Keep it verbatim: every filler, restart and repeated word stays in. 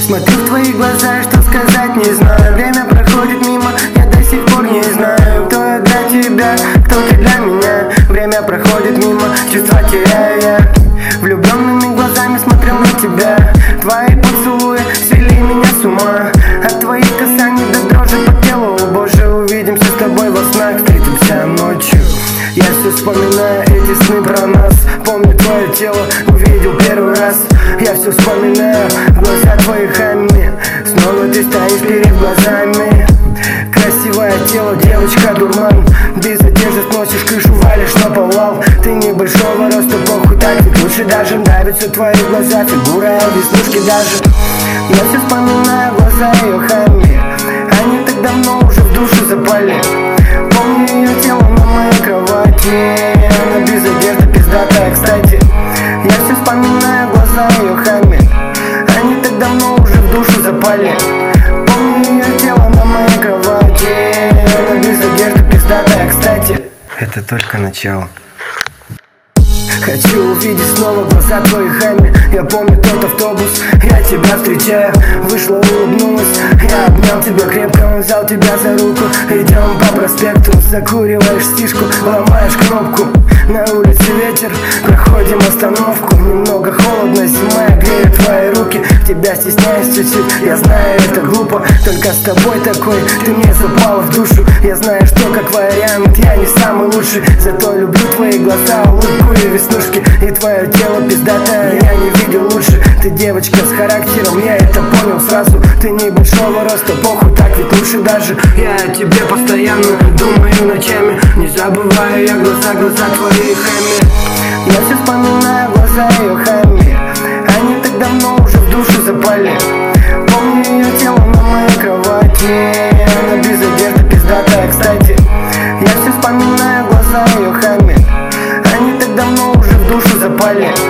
Смотрю в твои глаза, что сказать не знаю. Время проходит мимо, я до сих пор не знаю, кто я для тебя, кто ты для меня. Время проходит мимо, чувства теряю я. Влюбленными глазами смотрел на тебя. Твои поцелуи свели меня с ума. От твоих касаний до дрожи по телу. Боже, увидимся с тобой во снах, встретимся ночью. Я все вспоминаю эти сны про нас. Помню твое тело, увидел первый раз. Я все вспоминаю глаза твоих Ами. Снова ты стоишь перед глазами. Красивое тело, девочка, дурман. Без одежды сносишь крышу, валишь на повал. Ты небольшого роста, похуй, так ведь лучше даже. Нравятся твои глаза, фигура, веснушки даже. Я все вспоминаю глаза ее Ами. Они так давно уже в душу запали. Помню ее тело на моей кровати. Она без одежды, пиздатая, кстати. Я все вспоминаю глаза ее Ами. Они так давно уже в душу запали. Помню ее тело на моей кровати. Она без одежды, пиздатая, кстати. Это только начало. Хочу увидеть снова глаза твоих Ами. Я помню тот автобус, я тебя встречаю. Вышла, улыбнулась, я обнял тебя крепко, взял тебя за руку. Идем по проспекту, закуриваешь стишку, ломаешь кнопку. На улице ветер, проходим остановку. Немного холодно, зима, я грею твои руки. Тебя стесняюсь чуть-чуть, я знаю, это глупо. Только с тобой такой, ты мне запала в душу. Я знаю, что как вариант, я не самый лучший. Зато люблю твои глаза, улыбку и веснушки. И твое тело пиздатое, я не видел лучше. Ты девочка с характером, я это понял сразу. Ты небольшого роста, похуй, так ведь лучше даже. Я о тебе постоянно думаю ночами. Не забываю я глаза, глаза твоих Ами. Я все вспоминаю глаза ее Ами. Они так давно уже в душу запали. Помню ее тело на моей кровати. Она без одежды, пиздатая, кстати. Я все вспоминаю глаза ее Ами. Они так давно уже в душу запали.